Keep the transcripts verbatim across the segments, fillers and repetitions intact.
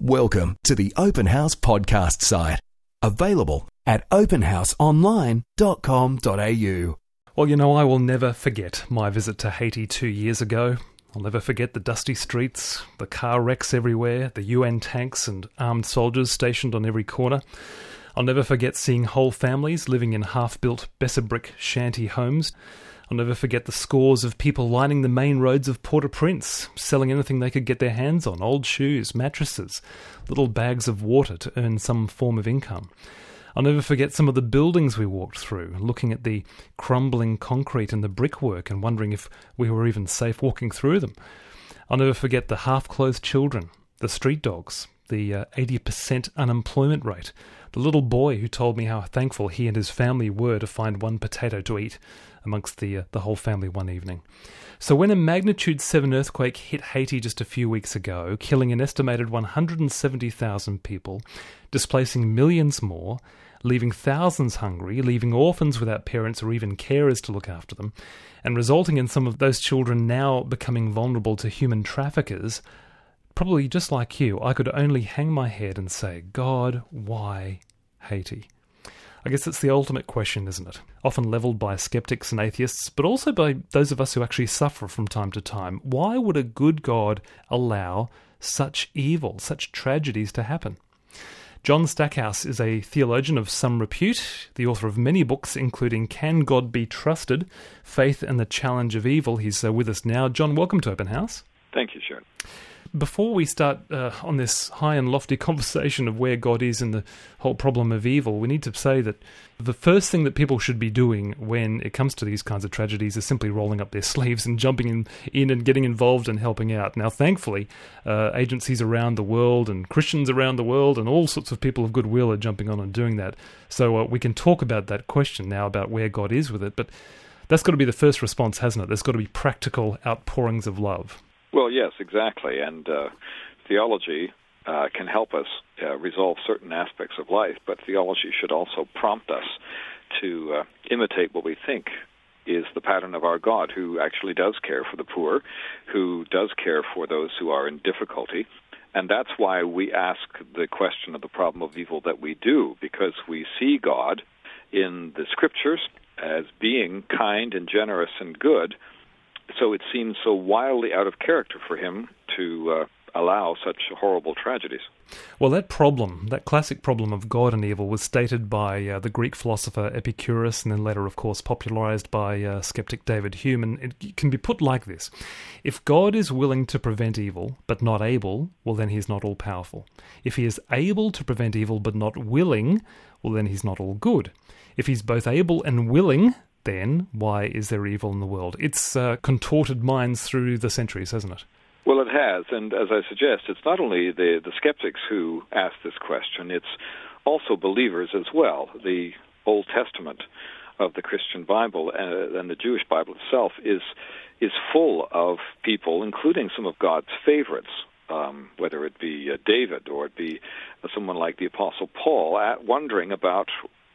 Welcome to the Open House podcast site. Available at open house online dot com dot a u. Well, you know, I will never forget my visit to Haiti two years ago. I'll never forget the dusty streets, the car wrecks everywhere, the U N tanks and armed soldiers stationed on every corner. I'll never forget seeing whole families living in half-built Besser-brick shanty homes. I'll never forget the scores of people lining the main roads of Port-au-Prince, selling anything they could get their hands on, old shoes, mattresses, little bags of water to earn some form of income. I'll never forget some of the buildings we walked through, looking at the crumbling concrete and the brickwork and wondering if we were even safe walking through them. I'll never forget the half-clothed children, the street dogs, the uh, eighty percent unemployment rate, the little boy who told me how thankful he and his family were to find one potato to eat amongst the uh, the whole family one evening. So when a magnitude seven earthquake hit Haiti just a few weeks ago, killing an estimated one hundred seventy thousand people, displacing millions more, leaving thousands hungry, leaving orphans without parents or even carers to look after them, and resulting in some of those children now becoming vulnerable to human traffickers, probably just like you, I could only hang my head and say, God, why Haiti? I guess it's the ultimate question, isn't it? Often levelled by skeptics and atheists, but also by those of us who actually suffer from time to time. Why would a good God allow such evil, such tragedies to happen? John Stackhouse is a theologian of some repute, the author of many books, including Can God Be Trusted? Faith and the Challenge of Evil. He's uh, with us now. John, welcome to Open House. Thank you, Sharon. Before we start uh, on this high and lofty conversation of where God is in the whole problem of evil, we need to say that the first thing that people should be doing when it comes to these kinds of tragedies is simply rolling up their sleeves and jumping in, in and getting involved and helping out. Now, thankfully, uh, agencies around the world and Christians around the world and all sorts of people of goodwill are jumping on and doing that. So uh, we can talk about that question now about where God is with it, but that's got to be the first response, hasn't it? There's got to be practical outpourings of love. Well, yes, exactly. And uh, theology uh, can help us uh, resolve certain aspects of life, but theology should also prompt us to uh, imitate what we think is the pattern of our God, who actually does care for the poor, who does care for those who are in difficulty. And that's why we ask the question of the problem of evil that we do, because we see God in the Scriptures as being kind and generous and good. So it seems so wildly out of character for him to uh, allow such horrible tragedies. Well, that problem, that classic problem of God and evil, was stated by uh, the Greek philosopher Epicurus, and then later, of course, popularized by uh, skeptic David Hume. And it can be put like this. If God is willing to prevent evil, but not able, well, then he's not all-powerful. If he is able to prevent evil, but not willing, well, then he's not all good. If he's both able and willing, then why is there evil in the world? It's uh, contorted minds through the centuries, hasn't it? Well, it has, and as I suggest, it's not only the, the skeptics who ask this question, it's also believers as well. The Old Testament of the Christian Bible uh, and the Jewish Bible itself is is full of people, including some of God's favorites, um, whether it be uh, David or it be uh, someone like the Apostle Paul, at wondering about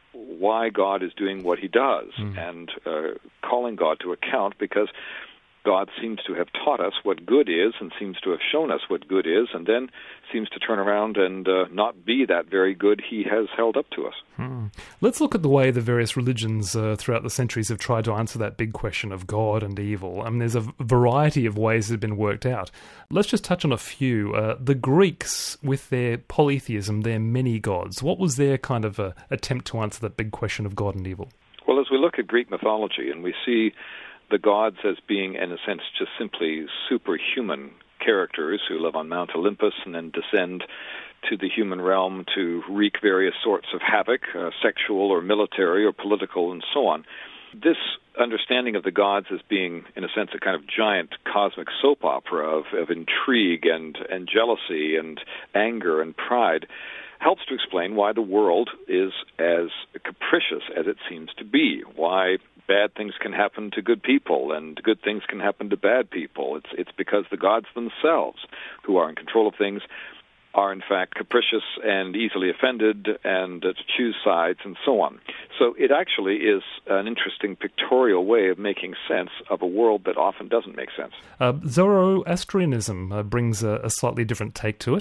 why God is doing what he does, mm. and uh, calling God to account, because God seems to have taught us what good is and seems to have shown us what good is, and then seems to turn around and uh, not be that very good he has held up to us. Hmm. Let's look at the way the various religions uh, throughout the centuries have tried to answer that big question of God and evil. I mean, there's a variety of ways that have been worked out. Let's just touch on a few. Uh, the Greeks, with their polytheism, their many gods, what was their kind of uh, attempt to answer that big question of God and evil? Well, as we look at Greek mythology and we see the gods as being, in a sense, just simply superhuman characters who live on Mount Olympus and then descend to the human realm to wreak various sorts of havoc, uh, sexual or military or political and so on. This understanding of the gods as being, in a sense, a kind of giant cosmic soap opera of, of intrigue and, and jealousy and anger and pride helps to explain why the world is as capricious as it seems to be, why bad things can happen to good people and good things can happen to bad people. It's it's because the gods themselves, who are in control of things, are in fact capricious and easily offended and uh, to choose sides and so on. So it actually is an interesting pictorial way of making sense of a world that often doesn't make sense. Uh, Zoroastrianism uh, brings a, a slightly different take to it.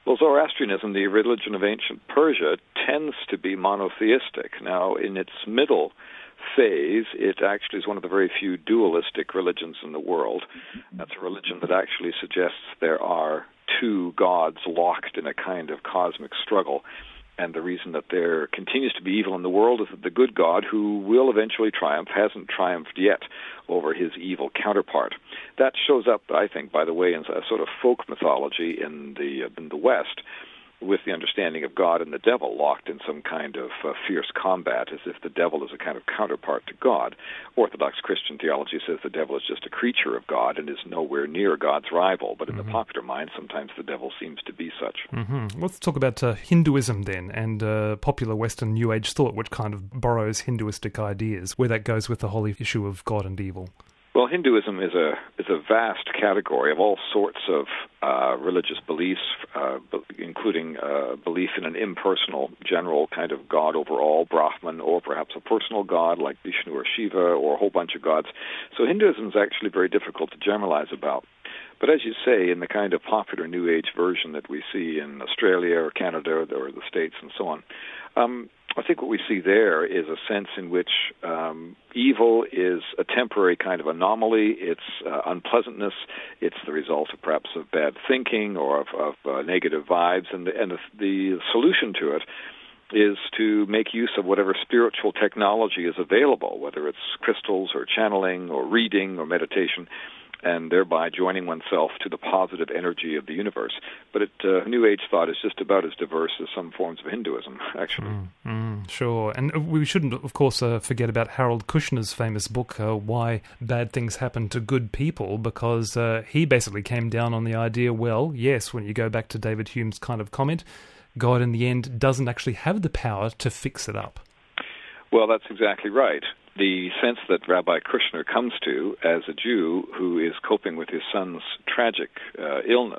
Well, Zoroastrianism, the religion of ancient Persia, tends to be monotheistic. Now, in its middle phase, it actually is one of the very few dualistic religions in the world. That's a religion that actually suggests there are two gods locked in a kind of cosmic struggle. And the reason that there continues to be evil in the world is that the good God, who will eventually triumph, hasn't triumphed yet over his evil counterpart. That shows up, I think, by the way, in a sort of folk mythology in the in the West, with the understanding of God and the devil locked in some kind of uh, fierce combat, as if the devil is a kind of counterpart to God. Orthodox Christian theology says the devil is just a creature of God and is nowhere near God's rival, but in mm-hmm. the popular mind, sometimes the devil seems to be such. Mm-hmm. Let's talk about uh, Hinduism then, and uh, popular Western New Age thought, which kind of borrows Hinduistic ideas, where that goes with the whole issue of God and evil. Well, Hinduism is a is a vast category of all sorts of uh, religious beliefs, uh, including uh, belief in an impersonal, general kind of God over all, Brahman, or perhaps a personal God like Vishnu or Shiva, or a whole bunch of gods. So Hinduism is actually very difficult to generalize about. But as you say, in the kind of popular New Age version that we see in Australia or Canada or the States and so on, um, I think what we see there is a sense in which um, evil is a temporary kind of anomaly. It's uh, unpleasantness. It's the result of perhaps of bad thinking or of, of uh, negative vibes. And, the, and the, the solution to it is to make use of whatever spiritual technology is available, whether it's crystals or channeling or reading or meditation, and thereby joining oneself to the positive energy of the universe. But it, uh, New Age thought is just about as diverse as some forms of Hinduism, actually. Mm, mm, sure. And we shouldn't, of course, uh, forget about Harold Kushner's famous book, uh, Why Bad Things Happen to Good People, because uh, he basically came down on the idea, well, yes, when you go back to David Hume's kind of comment, God in the end doesn't actually have the power to fix it up. Well, that's exactly right. The sense that Rabbi Kushner comes to as a Jew who is coping with his son's tragic uh, illness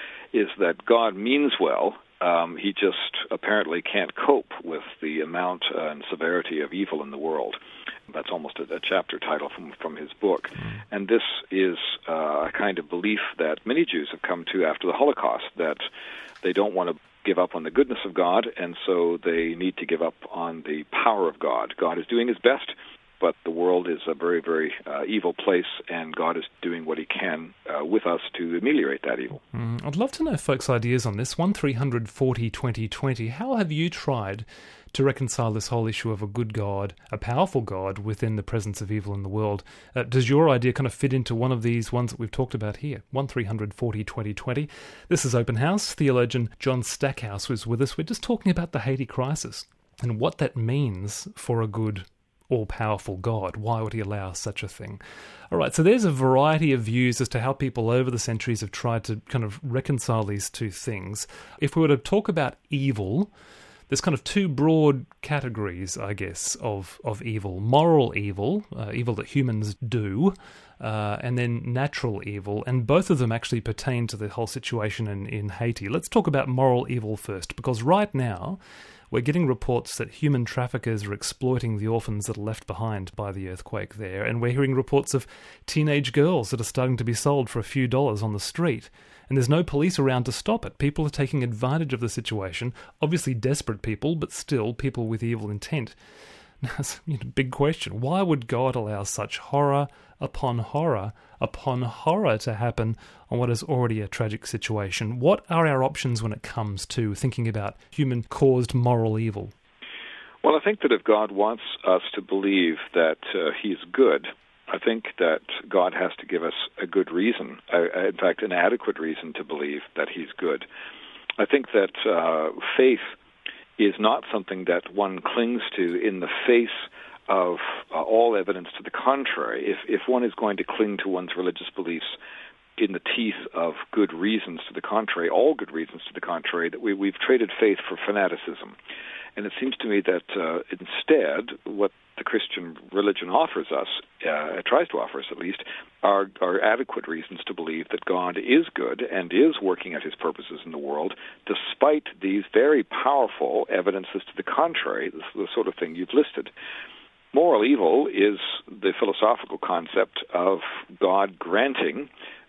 is that God means well. Um, he just apparently can't cope with the amount uh, and severity of evil in the world. That's almost a, a chapter title from, from his book. Mm. And this is uh, a kind of belief that many Jews have come to after the Holocaust, that they don't want to give up on the goodness of God, and so they need to give up on the power of God. God is doing his best, but the world is a very, very uh, evil place, and God is doing what he can uh, with us to ameliorate that evil. Mm, I'd love to know folks' ideas on this. one three hundred forty twenty twenty. How have you tried to reconcile this whole issue of a good God, a powerful God, within the presence of evil in the world? Uh, does your idea kind of fit into one of these ones that we've talked about here? one three hundred forty twenty twenty. This is Open House. Theologian John Stackhouse was with us. We're just talking about the Haiti crisis and what that means for a good, all-powerful God. Why would he allow such a thing? All right, so there's a variety of views as to how people over the centuries have tried to kind of reconcile these two things. If we were to talk about evil, there's kind of two broad categories, I guess, of, of evil. Moral evil, uh, evil that humans do, uh, and then natural evil, and both of them actually pertain to the whole situation in, in Haiti. Let's talk about moral evil first, because right now we're getting reports that human traffickers are exploiting the orphans that are left behind by the earthquake there, and we're hearing reports of teenage girls that are starting to be sold for a few dollars on the street. And there's no police around to stop it. People are taking advantage of the situation. Obviously desperate people, but still people with evil intent. Now, it's a big question. Why would God allow such horror upon horror upon horror to happen on what is already a tragic situation? What are our options when it comes to thinking about human-caused moral evil? Well, I think that if God wants us to believe that uh, he's good, I think that God has to give us a good reason, uh, in fact, an adequate reason to believe that he's good. I think that uh, faith is not something that one clings to in the face of uh, all evidence to the contrary. If, if one is going to cling to one's religious beliefs in the teeth of good reasons to the contrary, all good reasons to the contrary, that we, we've traded faith for fanaticism. And it seems to me that uh, instead, what the Christian religion offers us, uh, tries to offer us at least, are, are adequate reasons to believe that God is good and is working at his purposes in the world, despite these very powerful evidences to the contrary, the, the sort of thing you've listed. Moral evil is the philosophical concept of God granting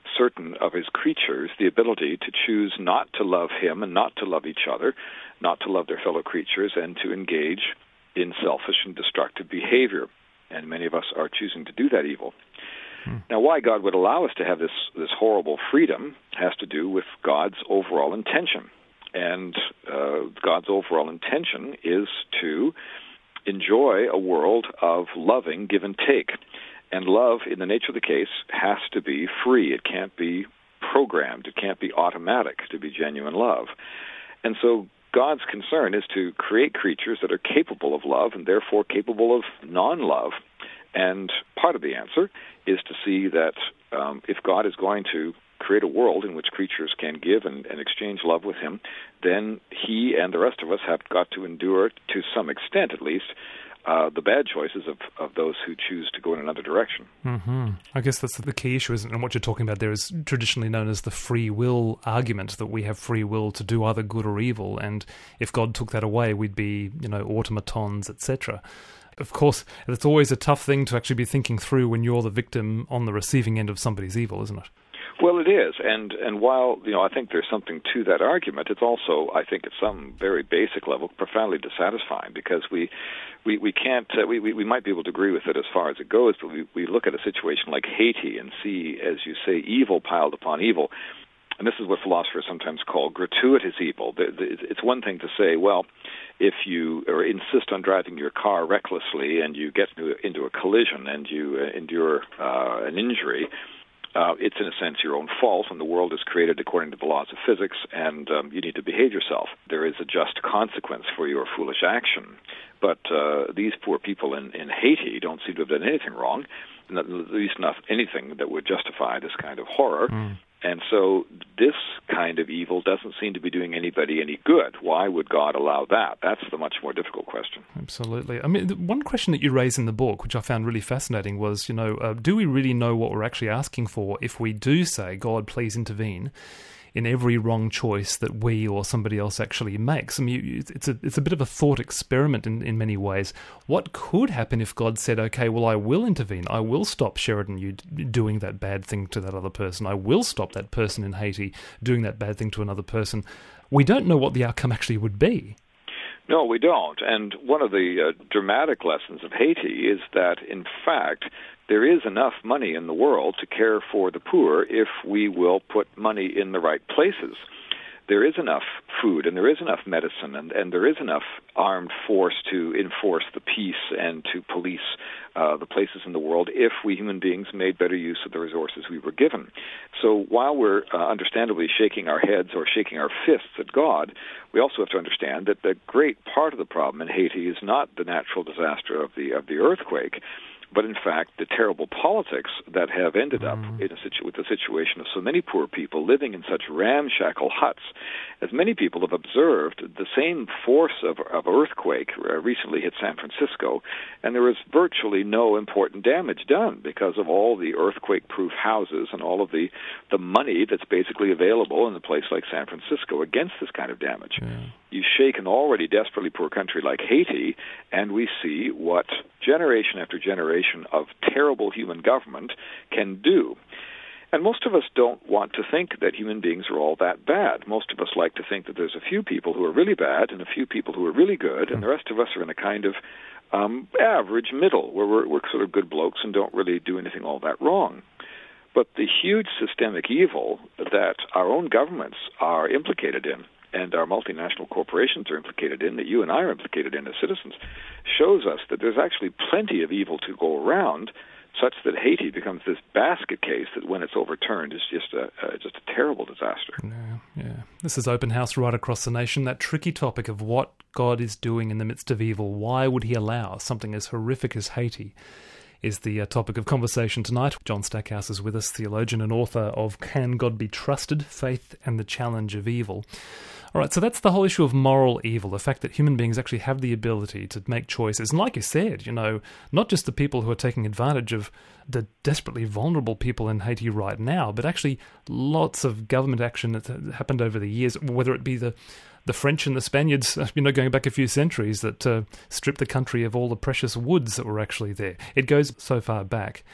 certain of his creatures the ability to choose not to love him and not to love each other, not to love their fellow creatures, and to engage in selfish and destructive behavior. And many of us are choosing to do that evil. Hmm. Now, why God would allow us to have this, this horrible freedom has to do with God's overall intention. And uh, God's overall intention is to enjoy a world of loving give and take. And love, in the nature of the case, has to be free. It can't be programmed. It can't be automatic to be genuine love. And so God's concern is to create creatures that are capable of love and therefore capable of non-love. And part of the answer is to see that um, if God is going to create a world in which creatures can give and, and exchange love with him, then he and the rest of us have got to endure, to some extent at least, Uh, the bad choices of, of those who choose to go in another direction. Mm-hmm. I guess that's the key issue, isn't it? And what you're talking about there is traditionally known as the free will argument, that we have free will to do either good or evil, and if God took that away, we'd be, you know, automatons, et cetera. Of course, it's always a tough thing to actually be thinking through when you're the victim on the receiving end of somebody's evil, isn't it? Well, it is, and and while you know I think there's something to that argument, it's also, I think, at some very basic level, profoundly dissatisfying, because we we we can't uh, we, we we might be able to agree with it as far as it goes, but we we look at a situation like Haiti and see, as you say, evil piled upon evil, and this is what philosophers sometimes call gratuitous evil. It's one thing to say, well, if you or insist on driving your car recklessly and you get into, into a collision and you uh, endure uh, an injury, Uh, it's in a sense your own fault, and the world is created according to the laws of physics, and um, you need to behave yourself. There is a just consequence for your foolish action. But uh, these poor people in, in Haiti don't seem to have done anything wrong, at least not anything that would justify this kind of horror. Mm. And so this kind of evil doesn't seem to be doing anybody any good. Why would God allow that? That's the much more difficult question. Absolutely. I mean, the one question that you raise in the book, which I found really fascinating, was, you know, uh, do we really know what we're actually asking for if we do say, God, please intervene in every wrong choice that we or somebody else actually makes? I mean, it's a it's a bit of a thought experiment in, in many ways. What could happen if God said, okay, well, I will intervene. I will stop Sheridan you doing that bad thing to that other person. I will stop that person in Haiti doing that bad thing to another person. We don't know what the outcome actually would be. No, we don't. And one of the uh, dramatic lessons of Haiti is that, in fact, there is enough money in the world to care for the poor if we will put money in the right places. There is enough food and there is enough medicine and, and there is enough armed force to enforce the peace and to police uh, the places in the world if we human beings made better use of the resources we were given. So while we're uh, understandably shaking our heads or shaking our fists at God, we also have to understand that the great part of the problem in Haiti is not the natural disaster of the of the earthquake, but in fact the terrible politics that have ended up mm. in a situ- with the situation of so many poor people living in such ramshackle huts. As many people have observed, the same force of, of earthquake recently hit San Francisco, and there was virtually no important damage done because of all the earthquake-proof houses and all of the, the money that's basically available in a place like San Francisco against this kind of damage. Yeah. You shake an already desperately poor country like Haiti, and we see what generation after generation of terrible human government can do. And most of us don't want to think that human beings are all that bad. Most of us like to think that there's a few people who are really bad and a few people who are really good, and the rest of us are in a kind of um, average middle, where we're, we're sort of good blokes and don't really do anything all that wrong. But the huge systemic evil that our own governments are implicated in, and our multinational corporations are implicated in, that you and I are implicated in as citizens, shows us that there's actually plenty of evil to go around, such that Haiti becomes this basket case that when it's overturned is just a uh, just a terrible disaster. Yeah, yeah. This is Open House right across the nation, that tricky topic of what God is doing in the midst of evil. Why would he allow something as horrific as Haiti is the uh, topic of conversation tonight. John Stackhouse is with us, theologian and author of Can God Be Trusted? Faith and the Challenge of Evil. All right, so that's the whole issue of moral evil, the fact that human beings actually have the ability to make choices. And like you said, you know, not just the people who are taking advantage of the desperately vulnerable people in Haiti right now, but actually lots of government action that happened over the years, whether it be the the French and the Spaniards, you know, going back a few centuries, that uh, stripped the country of all the precious woods that were actually there. It goes so far back.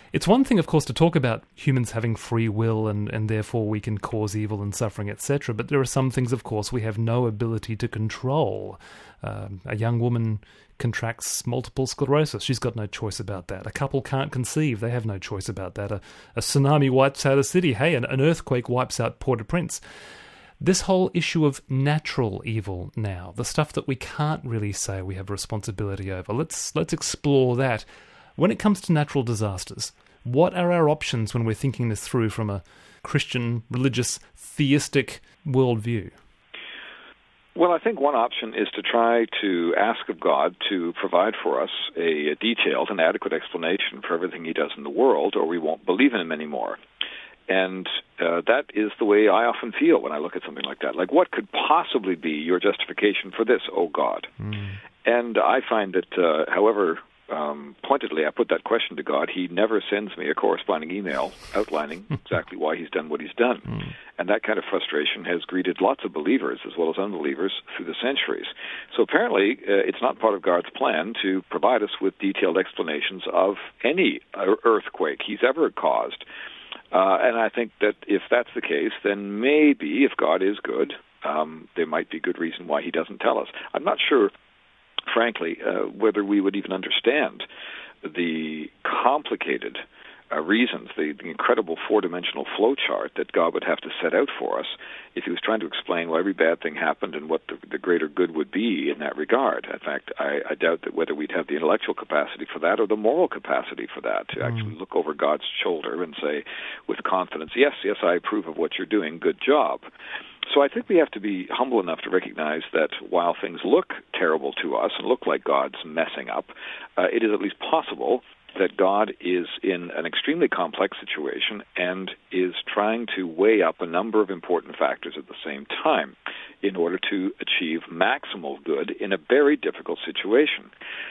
It's one thing, of course, to talk about humans having free will and, and therefore we can cause evil and suffering, et cetera. But there are some things, of course, we have no ability to control. Um, a young woman contracts multiple sclerosis. She's got no choice about that. A couple can't conceive. They have no choice about that. A, a tsunami wipes out a city. Hey, an, an earthquake wipes out Port-au-Prince. This whole issue of natural evil now, the stuff that we can't really say we have responsibility over, let's let's explore that. When it comes to natural disasters, what are our options when we're thinking this through from a Christian, religious, theistic worldview? Well, I think one option is to try to ask of God to provide for us a, a detailed and adequate explanation for everything he does in the world, or we won't believe in him anymore. And uh, that is the way I often feel when I look at something like that. Like, what could possibly be your justification for this, oh God? Mm. And I find that, uh, however um, pointedly I put that question to God, he never sends me a corresponding email outlining exactly why he's done what he's done. Mm. And that kind of frustration has greeted lots of believers as well as unbelievers through the centuries. So apparently uh, it's not part of God's plan to provide us with detailed explanations of any earthquake he's ever caused. Uh, and I think that if that's the case, then maybe if God is good, um, there might be good reason why he doesn't tell us. I'm not sure, frankly, uh, whether we would even understand the complicated uh, reasons, the, the incredible four-dimensional flow chart that God would have to set out for us if he was trying to explain why every bad thing happened and what the, the greater good would be in that regard. In fact, I, I doubt that whether we'd have the intellectual capacity for that or the moral capacity for that, to mm. actually look over God's shoulder and say with confidence, yes, yes, I approve of what you're doing, good job. So I think we have to be humble enough to recognize that while things look terrible to us and look like God's messing up, uh, it is at least possible that God is in an extremely complex situation and is trying to weigh up a number of important factors at the same time in order to achieve maximal good in a very difficult situation.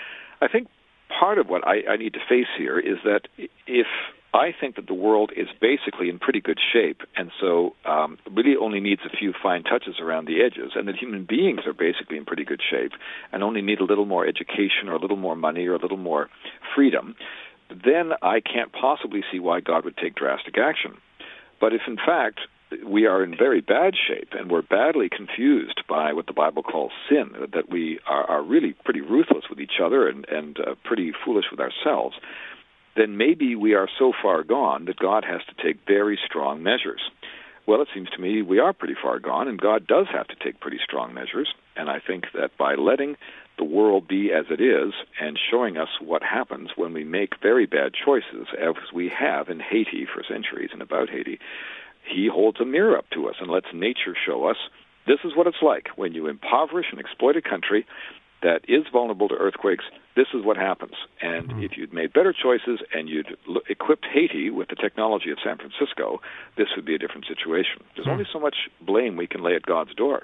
I think part of what I, I need to face here is that if I think that the world is basically in pretty good shape, and so um, really only needs a few fine touches around the edges, and that human beings are basically in pretty good shape and only need a little more education or a little more money or a little more freedom, then I can't possibly see why God would take drastic action. But if, in fact, we are in very bad shape and we're badly confused by what the Bible calls sin, that we are, are really pretty ruthless with each other and, and uh, pretty foolish with ourselves, then maybe we are so far gone that God has to take very strong measures. Well, it seems to me we are pretty far gone, and God does have to take pretty strong measures, and I think that by letting the world be as it is and showing us what happens when we make very bad choices, as we have in Haiti for centuries and about Haiti, he holds a mirror up to us and lets nature show us this is what it's like when you impoverish and exploit a country that is vulnerable to earthquakes. This is what happens. And mm-hmm. if you'd made better choices and you'd l- equipped Haiti with the technology of San Francisco, this would be a different situation. There's mm-hmm. only so much blame we can lay at God's door.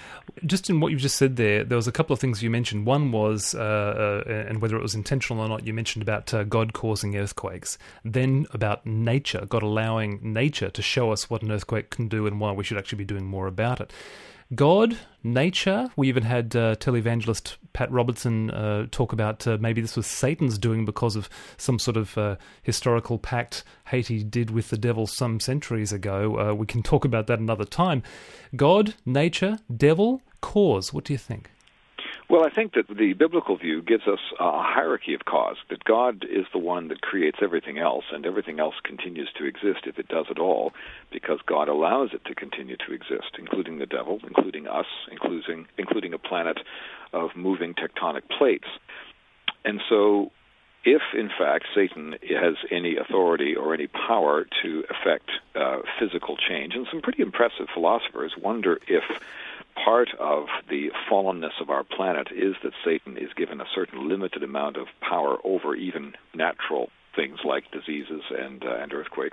Just in what you've just said there, there was a couple of things you mentioned. One was, uh, uh, and whether it was intentional or not, you mentioned about uh, God causing earthquakes. Then about nature, God allowing nature to show us what an earthquake can do and why we should actually be doing more about it. God, nature, we even had uh, televangelist Pat Robertson uh, talk about uh, maybe this was Satan's doing because of some sort of uh, historical pact Haiti did with the devil some centuries ago. Uh, we can talk about that another time. God, nature, devil, cause. What do you think? Well, I think that the biblical view gives us a hierarchy of cause, that God is the one that creates everything else, and everything else continues to exist if it does at all, because God allows it to continue to exist, including the devil, including us, including, including a planet of moving tectonic plates. And so if, in fact, Satan has any authority or any power to affect uh, physical change, and some pretty impressive philosophers wonder if part of the fallenness of our planet is that Satan is given a certain limited amount of power over even natural things like diseases and uh, and earthquakes.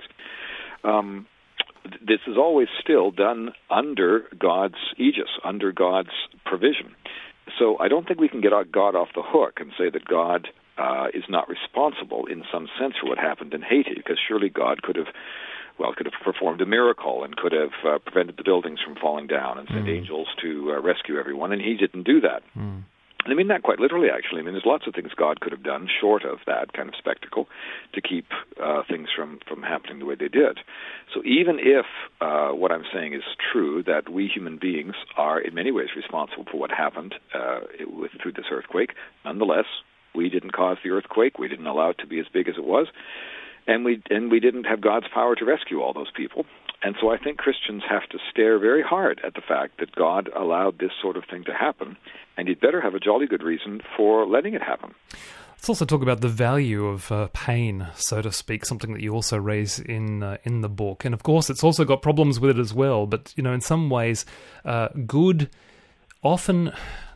Um, this is always still done under God's aegis, under God's provision. So I don't think we can get God off the hook and say that God uh, is not responsible in some sense for what happened in Haiti, because surely God could have well, could have performed a miracle and could have uh, prevented the buildings from falling down and sent mm. angels to uh, rescue everyone, and he didn't do that. Mm. And I mean that quite literally, actually. I mean, there's lots of things God could have done short of that kind of spectacle to keep uh, things from, from happening the way they did. So even if uh, what I'm saying is true, that we human beings are in many ways responsible for what happened uh, with, through this earthquake, nonetheless, we didn't cause the earthquake. We didn't allow it to be as big as it was. And we and we didn't have God's power to rescue all those people. And so I think Christians have to stare very hard at the fact that God allowed this sort of thing to happen, and he'd better have a jolly good reason for letting it happen. Let's also talk about the value of uh, pain, so to speak, something that you also raise in uh, in the book. And of course, it's also got problems with it as well. But, you know, in some ways, uh, good often...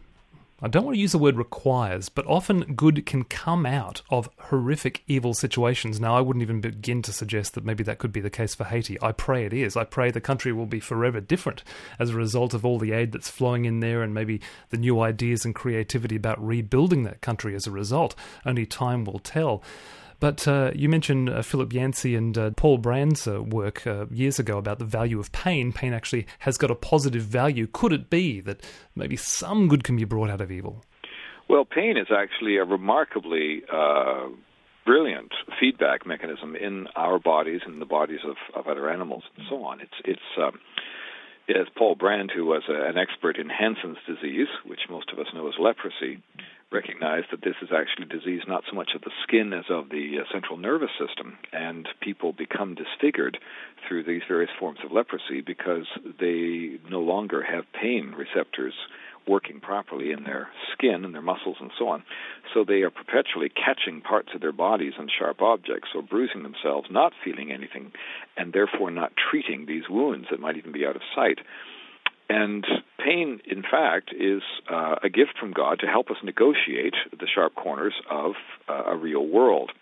I don't want to use the word requires, but often good can come out of horrific, evil situations. Now, I wouldn't even begin to suggest that maybe that could be the case for Haiti. I pray it is. I pray the country will be forever different as a result of all the aid that's flowing in there and maybe the new ideas and creativity about rebuilding that country as a result. Only time will tell. But uh, you mentioned uh, Philip Yancey and uh, Paul Brand's uh, work uh, years ago about the value of pain. Pain actually has got a positive value. Could it be that maybe some good can be brought out of evil? Well, pain is actually a remarkably uh, brilliant feedback mechanism in our bodies and the bodies of, of other animals and so on. It's it's um, as Paul Brand, who was a, an expert in Hansen's disease, which most of us know as leprosy, recognized that this is actually a disease not so much of the skin as of the uh, central nervous system, and people become disfigured through these various forms of leprosy because they no longer have pain receptors working properly in their skin and their muscles and so on. So they are perpetually catching parts of their bodies on sharp objects or bruising themselves, not feeling anything, and therefore not treating these wounds that might even be out of sight. And pain, in fact, is uh, a gift from God to help us negotiate the sharp corners of uh, a real world.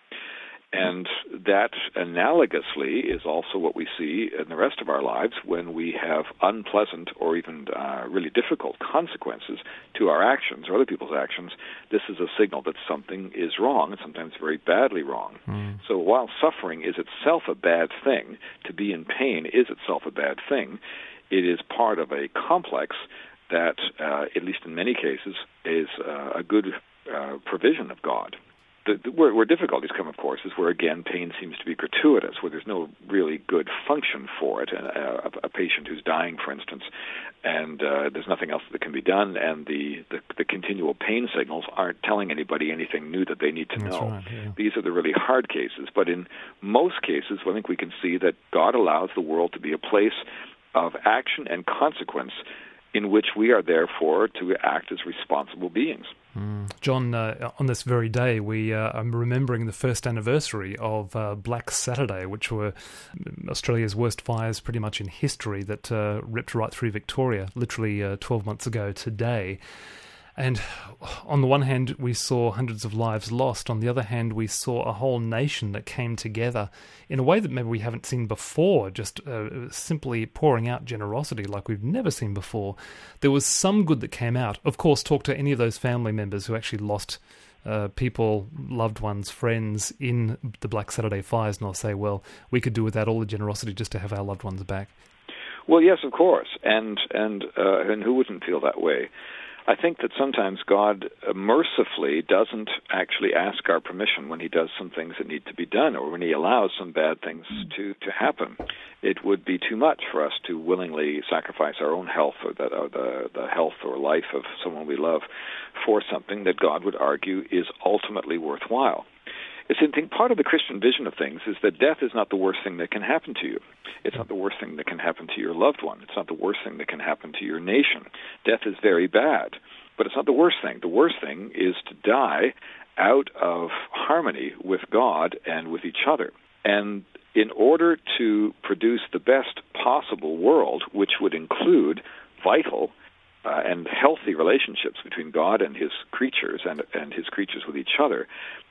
And that, analogously, is also what we see in the rest of our lives when we have unpleasant or even uh, really difficult consequences to our actions or other people's actions. This is a signal that something is wrong, and sometimes very badly wrong. Mm. So while suffering is itself a bad thing, to be in pain is itself a bad thing. It is part of a complex that, uh, at least in many cases, is uh, a good uh, provision of God. The, the, where, where difficulties come, of course, is where, again, pain seems to be gratuitous, where there's no really good function for it. A, a, a patient who's dying, for instance, and uh, there's nothing else that can be done, and the, the, the continual pain signals aren't telling anybody anything new that they need to That's know. Right, yeah. These are the really hard cases. But in most cases, I think we can see that God allows the world to be a place of action and consequence in which we are therefore to act as responsible beings. Mm. John, uh, on this very day, we uh, I'm remembering the first anniversary of uh, Black Saturday, which were Australia's worst fires pretty much in history that uh, ripped right through Victoria, literally uh, twelve months ago today. And on the one hand, we saw hundreds of lives lost. On the other hand, we saw a whole nation that came together in a way that maybe we haven't seen before, just uh, simply pouring out generosity like we've never seen before. There was some good that came out. Of course, talk to any of those family members who actually lost uh, people, loved ones, friends in the Black Saturday fires, and they'll say, well, we could do without all the generosity just to have our loved ones back. Well, yes, of course. And, and, uh, and who wouldn't feel that way? I think that sometimes God mercifully doesn't actually ask our permission when he does some things that need to be done or when he allows some bad things to, to happen. It would be too much for us to willingly sacrifice our own health or the, or the, the health or life of someone we love for something that God would argue is ultimately worthwhile. It's I think part of the Christian vision of things is that death is not the worst thing that can happen to you. It's not the worst thing that can happen to your loved one. It's not the worst thing that can happen to your nation. Death is very bad, but it's not the worst thing. The worst thing is to die out of harmony with God and with each other. And in order to produce the best possible world, which would include vital uh, and healthy relationships between God and his creatures and, and his creatures with each other,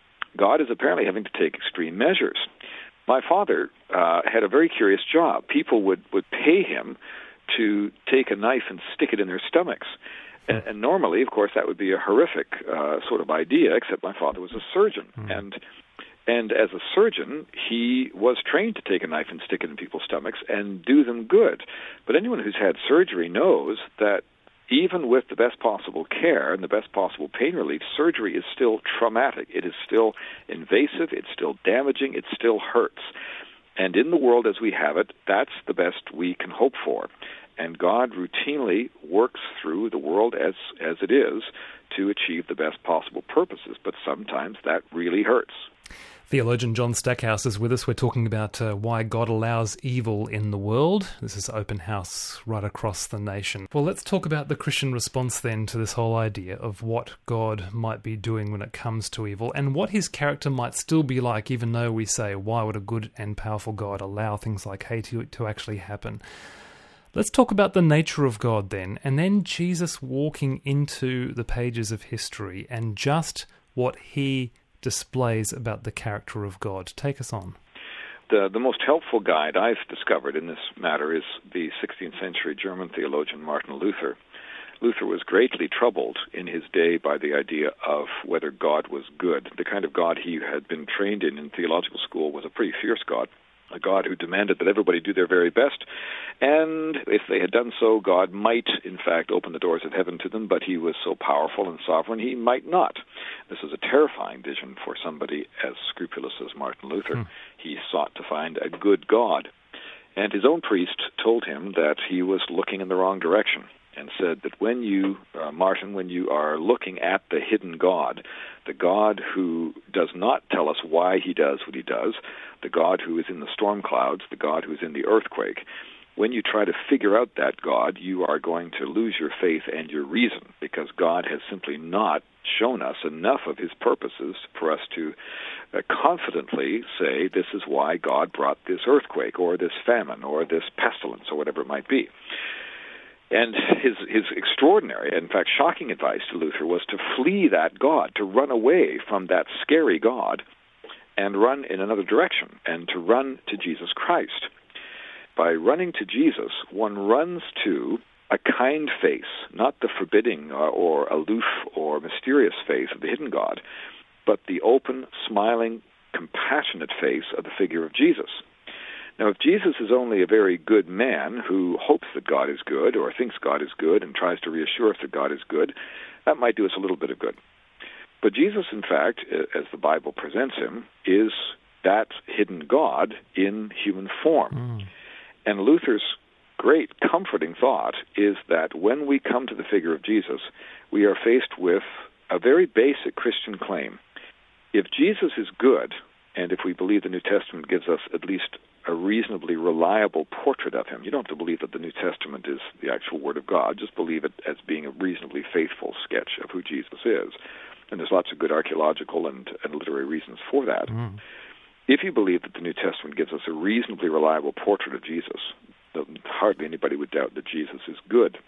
God is apparently having to take extreme measures. My father uh, had a very curious job. People would, would pay him to take a knife and stick it in their stomachs. And, and normally, of course, that would be a horrific uh, sort of idea, except my father was a surgeon. Mm. And and as a surgeon, he was trained to take a knife and stick it in people's stomachs and do them good. But anyone who's had surgery knows that even with the best possible care and the best possible pain relief, surgery is still traumatic. It is still invasive. It's still damaging. It still hurts. And in the world as we have it, that's the best we can hope for. And God routinely works through the world as as it is to achieve the best possible purposes. But sometimes that really hurts. Theologian John Stackhouse is with us. We're talking about uh, why God allows evil in the world. This is Open House right across the nation. Well, let's talk about the Christian response then to this whole idea of what God might be doing when it comes to evil and what his character might still be like, even though we say, why would a good and powerful God allow things like hate to, to actually happen? Let's talk about the nature of God then, and then Jesus walking into the pages of history and just what he displays about the character of God. Take us on. The, the most helpful guide I've discovered in this matter is the sixteenth century German theologian Martin Luther. Luther was greatly troubled in his day by the idea of whether God was good. The kind of God he had been trained in in theological school was a pretty fierce God, a God who demanded that everybody do their very best, and if they had done so, God might, in fact, open the doors of heaven to them, but he was so powerful and sovereign, he might not. This was a terrifying vision for somebody as scrupulous as Martin Luther. Hmm. He sought to find a good God, and his own priest told him that he was looking in the wrong direction, and said that when you, uh, Martin, when you are looking at the hidden God, the God who does not tell us why he does what he does, the God who is in the storm clouds, the God who is in the earthquake, when you try to figure out that God, you are going to lose your faith and your reason, because God has simply not shown us enough of his purposes for us to uh, confidently say this is why God brought this earthquake or this famine or this pestilence or whatever it might be. And his his extraordinary, in fact shocking advice to Luther was to flee that God, to run away from that scary God and run in another direction, and to run to Jesus Christ. By running to Jesus, one runs to a kind face, not the forbidding or, or aloof or mysterious face of the hidden God, but the open, smiling, compassionate face of the figure of Jesus. Now, if Jesus is only a very good man who hopes that God is good or thinks God is good and tries to reassure us that God is good, that might do us a little bit of good. But Jesus, in fact, as the Bible presents him, is that hidden God in human form. Mm. And Luther's great comforting thought is that when we come to the figure of Jesus, we are faced with a very basic Christian claim. If Jesus is good, and if we believe the New Testament gives us at least a reasonably reliable portrait of him, you don't have to believe that the New Testament is the actual Word of God, just believe it as being a reasonably faithful sketch of who Jesus is. And there's lots of good archaeological and, and literary reasons for that. Mm. If you believe that the New Testament gives us a reasonably reliable portrait of Jesus, hardly anybody would doubt that Jesus is good.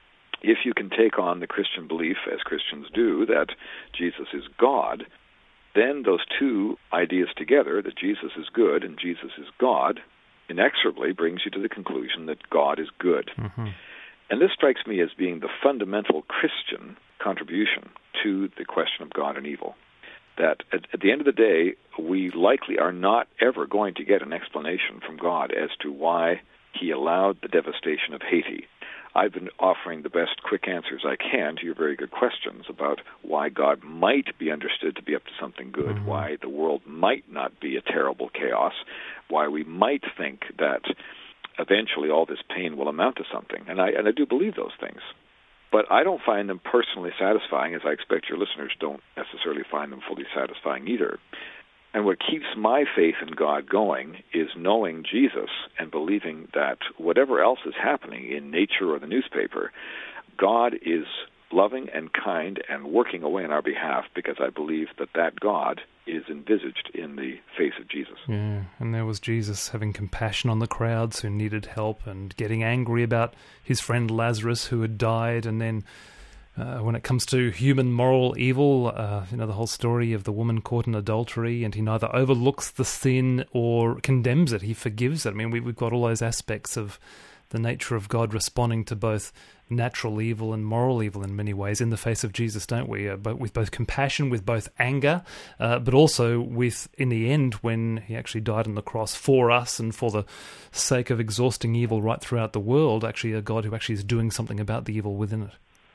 If you can take on the Christian belief, as Christians do, that Jesus is God, then those two ideas together, that Jesus is good and Jesus is God, inexorably brings you to the conclusion that God is good. Mm-hmm. And this strikes me as being the fundamental Christian contribution to the question of God and evil. That at, at the end of the day, we likely are not ever going to get an explanation from God as to why he allowed the devastation of Haiti. I've been offering the best quick answers I can to your very good questions about why God might be understood to be up to something good, mm-hmm. why the world might not be a terrible chaos, why we might think that eventually all this pain will amount to something. And I, and I do believe those things. But I don't find them personally satisfying, as I expect your listeners don't necessarily find them fully satisfying either. And what keeps my faith in God going is knowing Jesus and believing that whatever else is happening in nature or the newspaper, God is loving and kind and working away on our behalf, because I believe that that God is envisaged in the face of Jesus. Yeah, and there was Jesus having compassion on the crowds who needed help and getting angry about his friend Lazarus who had died, and then Uh, when it comes to human moral evil, uh, you know, the whole story of the woman caught in adultery, and he neither overlooks the sin or condemns it, he forgives it. I mean, we, we've got all those aspects of the nature of God responding to both natural evil and moral evil in many ways in the face of Jesus, don't we? Uh, but with both compassion, with both anger, uh, but also with, in the end, when he actually died on the cross for us and for the sake of exhausting evil right throughout the world, actually a God who actually is doing something about the evil within it.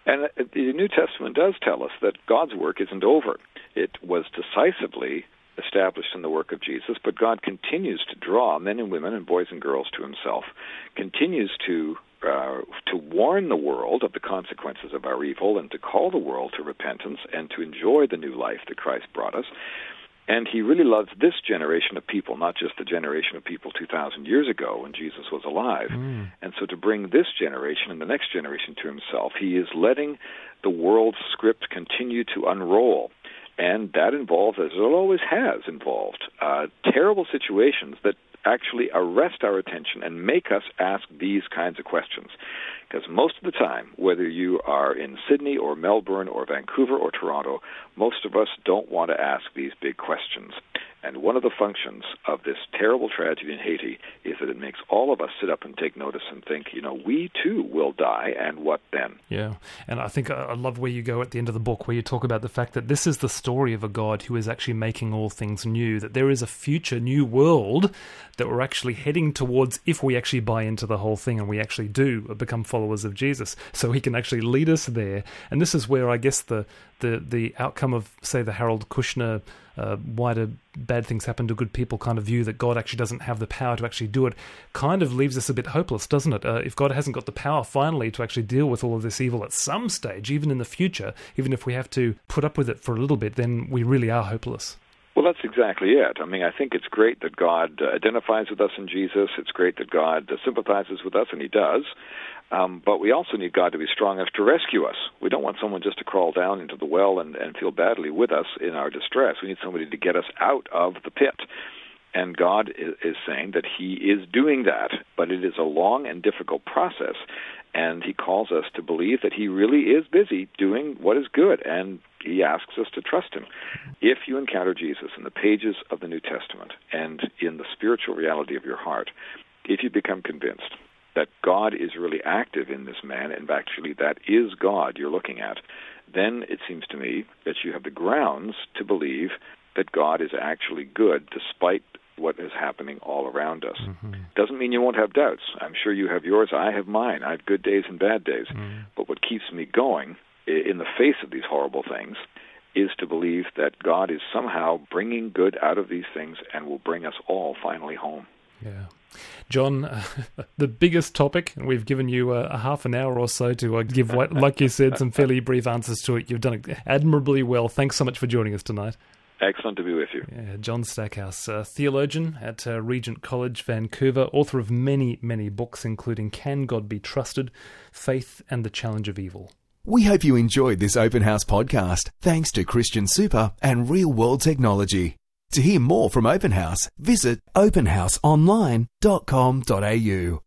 And the New Testament does tell us that God's work isn't over. It was decisively established in the work of Jesus, but God continues to draw men and women and boys and girls to himself, continues to uh, to warn the world of the consequences of our evil and to call the world to repentance and to enjoy the new life that Christ brought us. And he really loves this generation of people, not just the generation of people two thousand years ago when Jesus was alive. Mm. And so to bring this generation and the next generation to himself, he is letting the world's script continue to unroll. And that involves, as it always has involved, uh, terrible situations that actually arrest our attention and make us ask these kinds of questions. Because most of the time, whether you are in Sydney or Melbourne or Vancouver or Toronto, most of us don't want to ask these big questions. And one of the functions of this terrible tragedy in Haiti is that it makes all of us sit up and take notice and think, you know, we too will die, and what then? Yeah, and I think I love where you go at the end of the book, where you talk about the fact that this is the story of a God who is actually making all things new, that there is a future new world that we're actually heading towards if we actually buy into the whole thing and we actually do become followers of Jesus. So he can actually lead us there. And this is where I guess the the, the outcome of, say, the Harold Kushner Uh, why do bad things happen to good people kind of view that God actually doesn't have the power to actually do it, kind of leaves us a bit hopeless, doesn't it? Uh, if God hasn't got the power finally to actually deal with all of this evil at some stage, even in the future, even if we have to put up with it for a little bit, then we really are hopeless. Well, that's exactly it. I mean, I think it's great that God uh, identifies with us in Jesus. It's great that God uh, sympathizes with us, and he does. Um, but we also need God to be strong enough to rescue us. We don't want someone just to crawl down into the well and, and feel badly with us in our distress. We need somebody to get us out of the pit. And God is, is saying that he is doing that, but it is a long and difficult process. And he calls us to believe that he really is busy doing what is good, and he asks us to trust him. If you encounter Jesus in the pages of the New Testament and in the spiritual reality of your heart, if you become convinced that God is really active in this man, and actually that is God you're looking at, then it seems to me that you have the grounds to believe that God is actually good despite what is happening all around us. Mm-hmm. Doesn't mean you won't have doubts. I'm sure you have yours. I have mine. I have good days and bad days. Mm. But what keeps me going in the face of these horrible things is to believe that God is somehow bringing good out of these things and will bring us all finally home. Yeah. John, uh, the biggest topic, and we've given you a, a half an hour or so to uh, give, what, like you said, some fairly brief answers to it. You've done it admirably well. Thanks so much for joining us tonight. Excellent to be with you. Yeah, John Stackhouse, a theologian at uh, Regent College, Vancouver, author of many, many books, including Can God Be Trusted?, Faith and the Challenge of Evil. We hope you enjoyed this Open House podcast, thanks to Christian Super and Real World Technology. To hear more from Open House, visit open house online dot com dot a u.